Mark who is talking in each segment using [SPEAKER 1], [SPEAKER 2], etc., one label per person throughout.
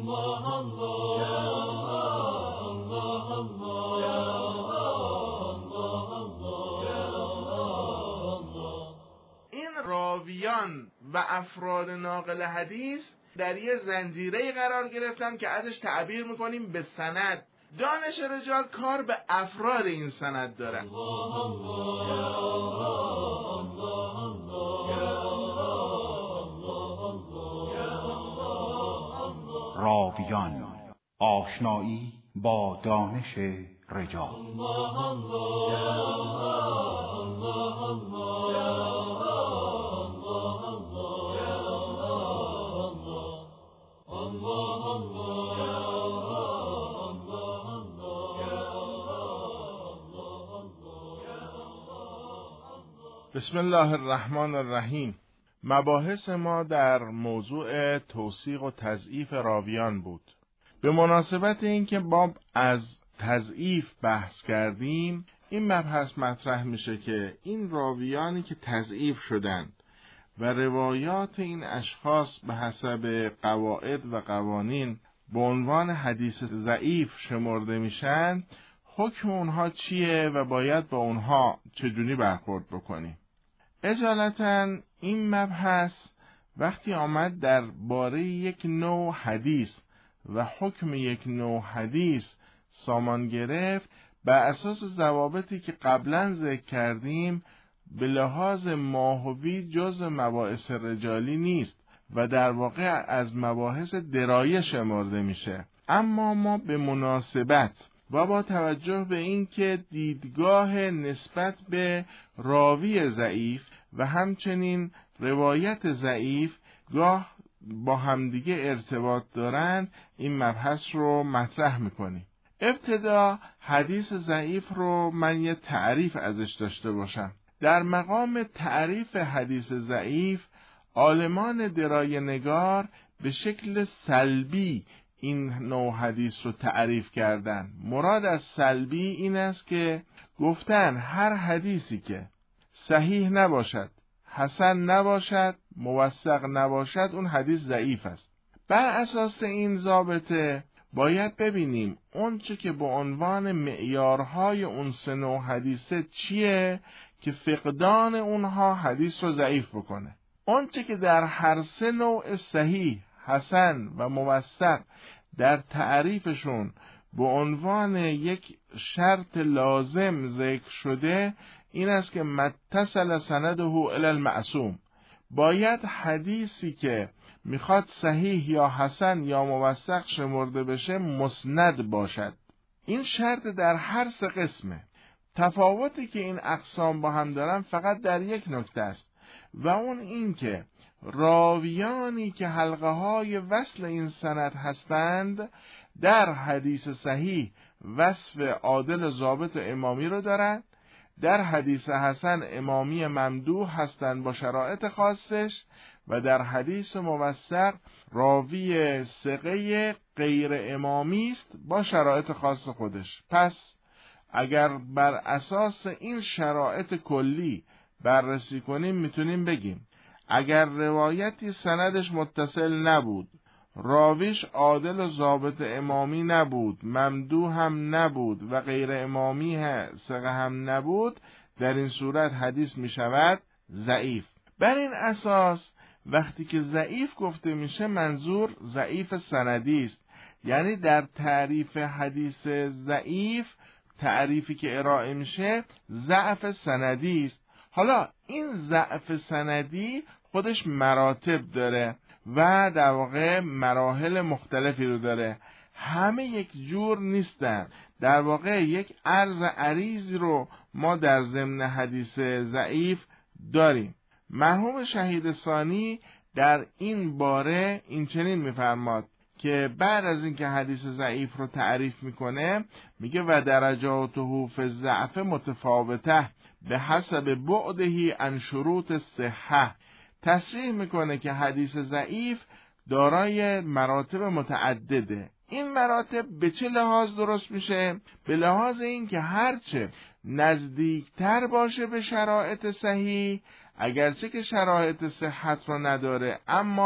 [SPEAKER 1] این راویان و افراد ناقل حدیث در یه زنجیره قرار گرفتن که ازش تعبیر میکنیم به سند. دانش رجال کار به افراد این سند داره.
[SPEAKER 2] راویان، آشنایی با دانش رجال.
[SPEAKER 1] بسم الله الرحمن الرحیم. مباحث ما در موضوع توثیق و تضعیف راویان بود. به مناسبت اینکه ما از تضعیف بحث کردیم، این مبحث مطرح میشه که این راویانی که تضعیف شدند و روایات این اشخاص به حسب قواعد و قوانین به عنوان حدیث ضعیف شمرده میشن، حکم اونها چیه و باید با اونها چجوری برخورد بکنیم؟ اجالتاً این مبحث وقتی آمد در باره یک نوع حدیث و حکم یک نوع حدیث سامان گرفت، به اساس ضوابطی که قبلا ذکر کردیم به لحاظ ماهوی جز مباحث رجالی نیست و در واقع از مباحث درایه شمرده میشه. اما ما به مناسبت و با توجه به اینکه دیدگاه نسبت به راوی ضعیف و همچنین روایت ضعیف گاه با همدیگه ارتباط دارند، این مبحث رو مطرح میکنیم. ابتدا حدیث ضعیف رو من یه تعریف ازش داشته باشم. در مقام تعریف حدیث ضعیف، عالمان درایه نگار به شکل سلبی این نوع حدیث رو تعریف کردن. مراد از سلبی این است که گفتن هر حدیثی که صحیح نباشد، حسن نباشد، موثق نباشد، اون حدیث ضعیف است. بر اساس این ضابطه باید ببینیم اون چه که به عنوان معیارهای اون سه نوع حدیثه چیه که فقدان اونها حدیث رو ضعیف بکنه. اون چه که در هر سه نوع صحیح، حسن و موثق در تعریفشون به عنوان یک شرط لازم ذکر شده این است که متصل سنده الی المعصوم، باید حدیثی که میخواد صحیح یا حسن یا موثق شمرده بشه مسند باشد. این شرط در هر سه قسمه. تفاوتی که این اقسام با هم دارن فقط در یک نکته است و اون این که راویانی که حلقه های وصل این سند هستند در حدیث صحیح وصف عادل ضابط امامی رو دارند، در حدیث حسن امامی ممدوح هستند با شرایط خاصش و در حدیث موثق راوی ثقه غیر امامی است با شرایط خاص خودش. پس اگر بر اساس این شرایط کلی بررسی کنیم میتونیم بگیم اگر روایتی سندش متصل نبود، راویش عادل و ضابط امامی نبود، ممدوح هم نبود و غیر امامی ثقه هم نبود، در این صورت حدیث می شود ضعیف. بر این اساس وقتی که ضعیف گفته میشه منظور ضعیف سندی است، یعنی در تعریف حدیث ضعیف تعریفی که ارائه میشه ضعف سندی است. حالا این ضعف سندی خودش مراتب داره و در واقع مراحل مختلفی رو داره، همه یک جور نیستن. در واقع یک عرض عریضی رو ما در ضمن حدیث ضعیف داریم. مرحوم شهید ثانی در این باره این چنین میفرماد که بعد از اینکه حدیث ضعیف رو تعریف میکنه میگه و درجاته فی الضعف متفاوته به حسب بعدهی عن شروط صحه. تصریح میکنه که حدیث ضعیف دارای مراتب متعدده. این مراتب به چه لحاظ درست میشه؟ به لحاظ این که هرچه نزدیکتر باشه به شرایط صحیح، اگرچه که شرایط صحت رو نداره اما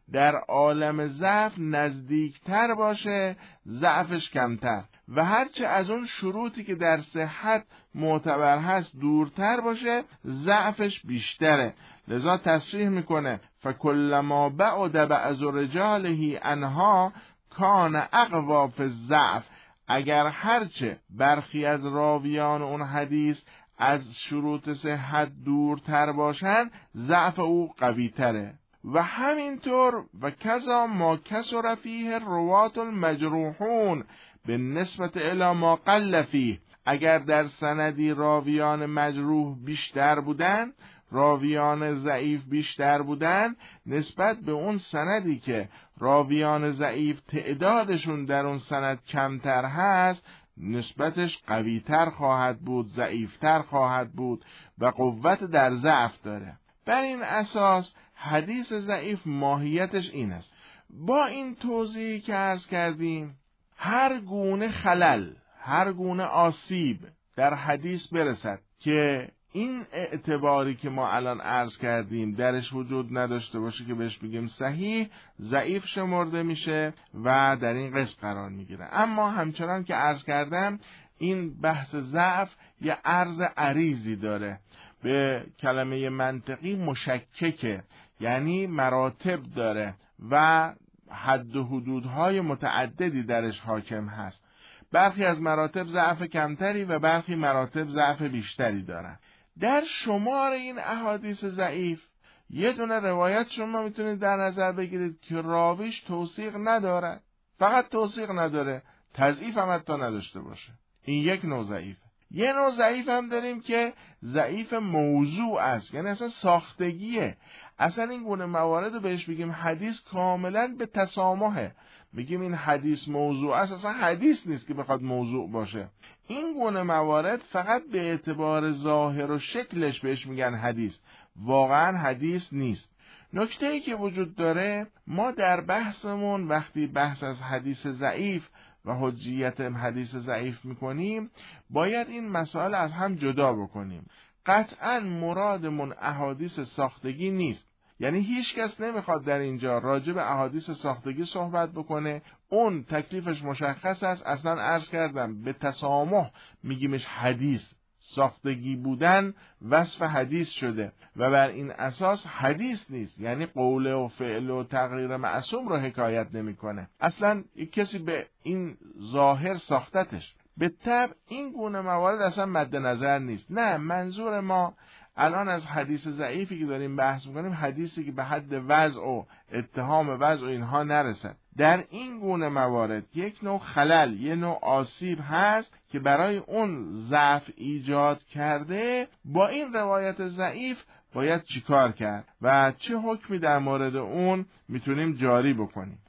[SPEAKER 1] در عالم ضعف نزدیکتر باشه ضعفش کمتر و هرچه از اون شروطی که در صحت معتبر هست دورتر باشه ضعفش بیشتره. لذا تصریح میکنه فکلما بعد بعض رجاله عنها کان اقوی فی الضعف. اگر هرچه برخی از راویان اون حدیث از شروط صحت دورتر باشن ضعف او قوی تره. و همینطور و کذا ما کثر فیه الرواة المجروحون بالنسبة الی ما قل فیه. اگر در سندی راویان مجروح بیشتر بودن، راویان ضعیف بیشتر بودن نسبت به اون سندی که راویان ضعیف تعدادشون در اون سند کمتر هست، نسبتش قویتر خواهد بود، ضعیفتر خواهد بود و قوت در ضعف داره. بر این اساس حدیث ضعیف ماهیتش این است. با این توضیحی که عرض کردیم، هر گونه خلل، هر گونه آسیب در حدیث برسد که این اعتباری که ما الان عرض کردیم درش وجود نداشته باشه که بهش بگیم صحیح، ضعیف شمرده میشه و در این قسم قرار میگیره. اما همچنان که عرض کردم این بحث ضعف یه عرض عریضی داره، به کلمه منطقی مشککه، یعنی مراتب داره و حد و حدودهای متعددی درش حاکم هست. برخی از مراتب ضعف کمتری و برخی مراتب ضعف بیشتری دارن. در شمار این احادیث ضعیف یه دونه روایت شما میتونید در نظر بگیرید که راویش توثیق نداره، فقط توثیق نداره، تضعیف هم حتی نداشته باشه. این یک نوع ضعیفه. یه نوع ضعیف هم داریم که ضعیف موضوع است، یعنی اصلا ساختگیه. اصلا این گونه موارد رو بهش بگیم حدیث کاملا به تسامحه. میگیم این حدیث موضوع است، اصلا حدیث نیست که بخواد موضوع باشه. این گونه موارد فقط به اعتبار ظاهر و شکلش بهش میگن حدیث، واقعا حدیث نیست. نکته‌ای که وجود داره، ما در بحثمون وقتی بحث از حدیث ضعیف و حجیت حدیث ضعیف میکنیم، باید این مسائل از هم جدا بکنیم. قطعا مرادمون احادیث ساختگی نیست، یعنی هیچ کس نمیخواد در اینجا راجع به احادیث ساختگی صحبت بکنه. اون تکلیفش مشخص است. اصلا عرض کردم به تسامح میگیمش حدیث، ساختگی بودن وصف حدیث شده و بر این اساس حدیث نیست، یعنی قول و فعل و تقریر معصوم رو حکایت نمیکنه. اصلا کسی به این ظاهر ساختتش. به طبع این گونه موارد اصلا مد نظر نیست. نه، منظور ما الان از حدیث ضعیفی که داریم بحث میکنیم حدیثی که به حد وضع و اتهام وضع و اینها نرسد. در این گونه موارد یک نوع خلل، یک نوع آسیب هست که برای اون ضعف ایجاد کرده. با این روایت ضعیف باید چیکار کرد و چه حکمی در مورد اون میتونیم جاری بکنیم؟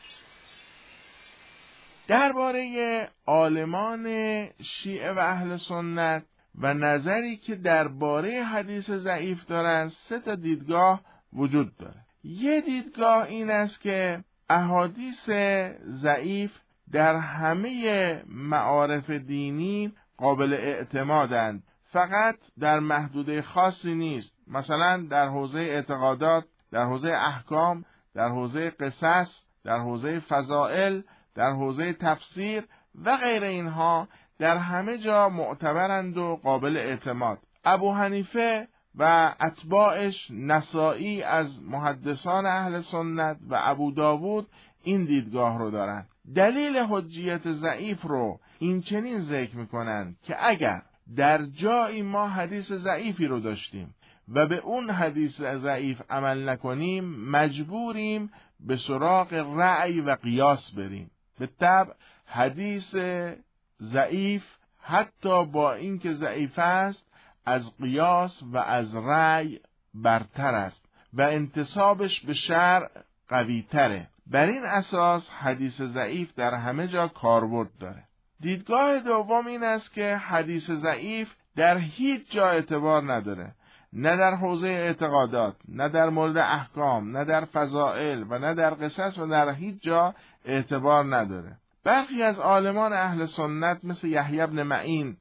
[SPEAKER 1] درباره عالمان شیعه و اهل سنت و نظری که درباره حدیث ضعیف دارن، 3 دیدگاه وجود داره. یه دیدگاه این است که احادیث ضعیف در همه معارف دینی قابل اعتمادند، فقط در محدوده خاصی نیست. مثلا در حوزه اعتقادات، در حوزه احکام، در حوزه قصص، در حوزه فضائل، در حوزه تفسیر و غیر اینها در همه جا معتبرند و قابل اعتماد. ابو حنیفه و اتباعش، نسائی از محدثان اهل سنت و ابو داوود این دیدگاه رو دارن. دلیل حجیت ضعیف رو این چنین ذکر میکنن که اگر در جایی ما حدیث ضعیفی رو داشتیم و به اون حدیث ضعیف عمل نکنیم، مجبوریم به سراغ رأی و قیاس بریم. به طبع حدیث ضعیف حتی با اینکه ضعیف است، از قیاس و از رأی برتر است و انتسابش به شرع قوی تره. بر این اساس حدیث ضعیف در همه جا کاربرد داره. دیدگاه دوم این است که حدیث ضعیف در هیچ جا اعتبار نداره، نه در حوزه اعتقادات، نه در مورد احکام، نه در فضائل و نه در قصص و در هیچ جا اعتبار نداره. برخی از عالمان اهل سنت مثل یحیی بن معین،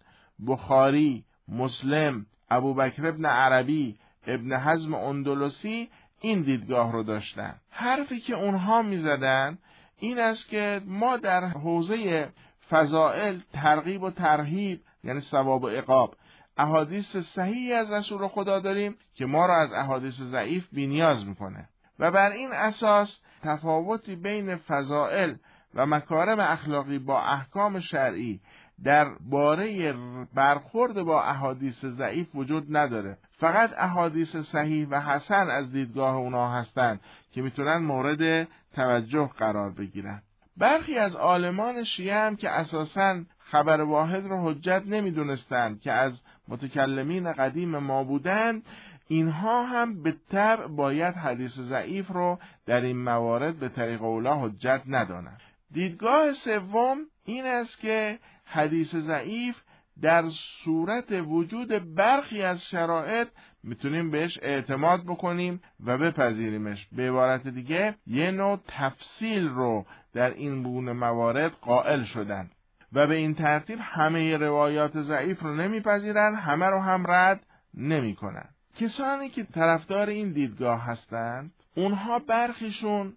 [SPEAKER 1] بخاری، مسلم، ابوبکر ابن عربی، ابن حزم اندلسی این دیدگاه رو داشتن. حرفی که اونها میزدن این است که ما در حوزه فضائل ترغیب و ترهیب، یعنی ثواب و عقاب، احادیث صحیحی از رسول خدا داریم که ما را از احادیث ضعیف بی‌نیاز میکنه و بر این اساس تفاوتی بین فضائل و مکارم اخلاقی با احکام شرعی در باره برخورد با احادیث ضعیف وجود نداره. فقط احادیث صحیح و حسن از دیدگاه اونا هستند که میتونن مورد توجه قرار بگیرن. برخی از عالمان شیعه هم که اساساً خبر واحد رو حجت نمیدونستند که از متکلمین قدیم ما بودن، اینها هم به طبع باید حدیث ضعیف رو در این موارد به طریق اولا حجت ندانند. دیدگاه سوم این است که حدیث ضعیف در صورت وجود برخی از شرایط میتونیم بهش اعتماد بکنیم و بپذیریمش. به عبارت دیگه یه نوع تفصیل رو در این گونه موارد قائل شدن و به این ترتیب همه روایات ضعیف رو نمیپذیرن، همه رو هم رد نمیکنن. کسانی که طرفدار این دیدگاه هستند اونها برخیشون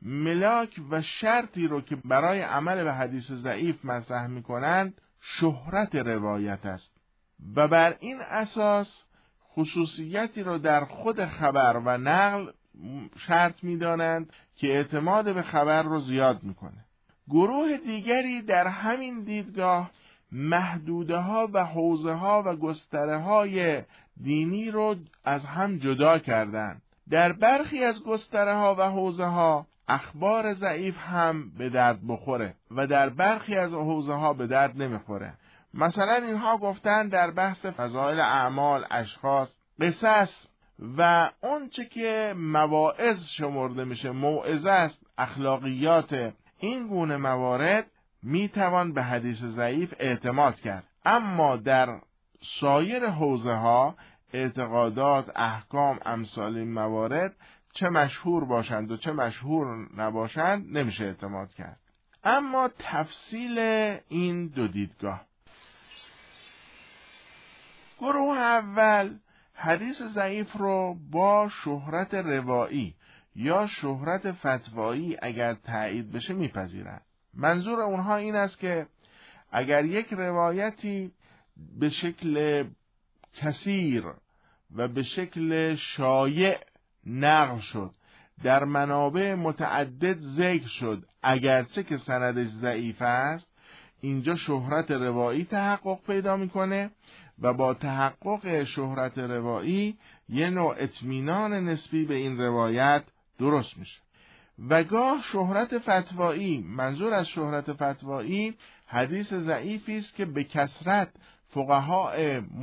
[SPEAKER 1] ملاک و شرطی رو که برای عمل به حدیث ضعیف مطرح میکنند شهرت روایت است و بر این اساس خصوصیتی رو در خود خبر و نقل شرط میدانند که اعتماد به خبر رو زیاد میکنه. گروه دیگری در همین دیدگاه محدوده ها و حوزه ها و گستره های دینی رو از هم جدا کردند. در برخی از گستره ها و حوزه ها اخبار ضعیف هم به درد بخوره و در برخی از حوزه ها به درد نمیخوره. مثلا اینها گفتن در بحث فضائل اعمال، اشخاص، قصص و اون چه که مواعظ شمرده میشه، موعظه است، اخلاقیات، این گونه موارد میتوان به حدیث ضعیف اعتماد کرد. اما در سایر حوزه ها اعتقادات، احکام، امثال این موارد چه مشهور باشند و چه مشهور نباشند نمیشه اعتماد کرد. اما تفصیل این دو دیدگاه: گروه اول حدیث ضعیف رو با شهرت روایی یا شهرت فتوایی اگر تایید بشه میپذیرند. منظور اونها این است که اگر یک روایتی به شکل کثیر و به شکل شایع نقل شد، در منابع متعدد ذکر شد، اگرچه که سندش ضعیف است، اینجا شهرت روایی تحقق پیدا میکنه و با تحقق شهرت روایی یه نوع اطمینان نسبی به این روایت درست میشه. و گاه شهرت فتوایی، منظور از شهرت فتوایی حدیث ضعیفی است که به کثرت فقها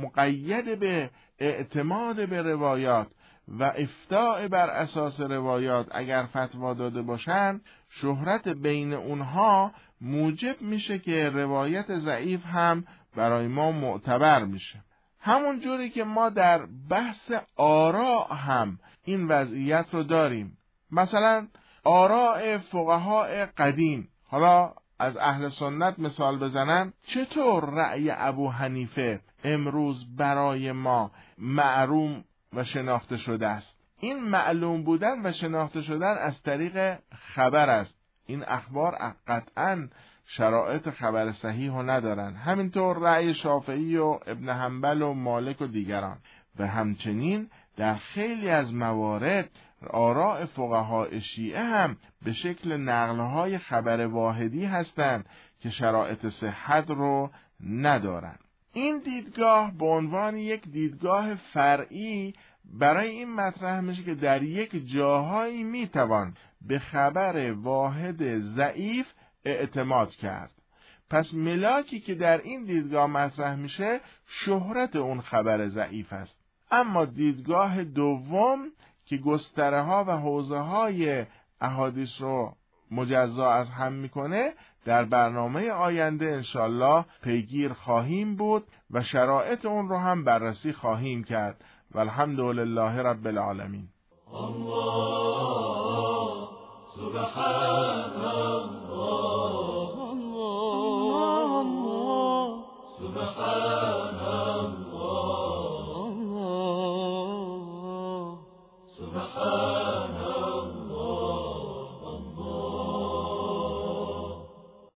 [SPEAKER 1] مقید به اعتماد به روایات و افتاء بر اساس روایات اگر فتوا داده باشند، شهرت بین اونها موجب میشه که روایت ضعیف هم برای ما معتبر میشه. همون جوری که ما در بحث آراء هم این وضعیت رو داریم. مثلا آراء فقهای قدیم، حالا از اهل سنت مثال بزنم، چطور رأی ابو حنیفه امروز برای ما معلوم و شناخته شده است؟ این معلوم بودن و شناخته شدن از طریق خبر است. این اخبار قطعاً شرایط خبر صحیح رو ندارن. همینطور رأی شافعی و ابن حنبل و مالک و دیگران. و همچنین در خیلی از موارد آراء فقهای شیعه هم به شکل نقلهای خبر واحدی هستند که شرایط صحت رو ندارن. این دیدگاه به عنوان یک دیدگاه فرعی برای این مطرح میشه که در یک جاهایی میتوان به خبر واحد ضعیف اعتماد کرد. پس ملاکی که در این دیدگاه مطرح میشه شهرت اون خبر ضعیف است. اما دیدگاه دوم که گستره ها و حوزه های احادیث رو مجزا از هم میکنه، در برنامه آینده انشالله پیگیر خواهیم بود و شرایط اون رو هم بررسی خواهیم کرد. والحمدلله رب العالمین. الله سبحان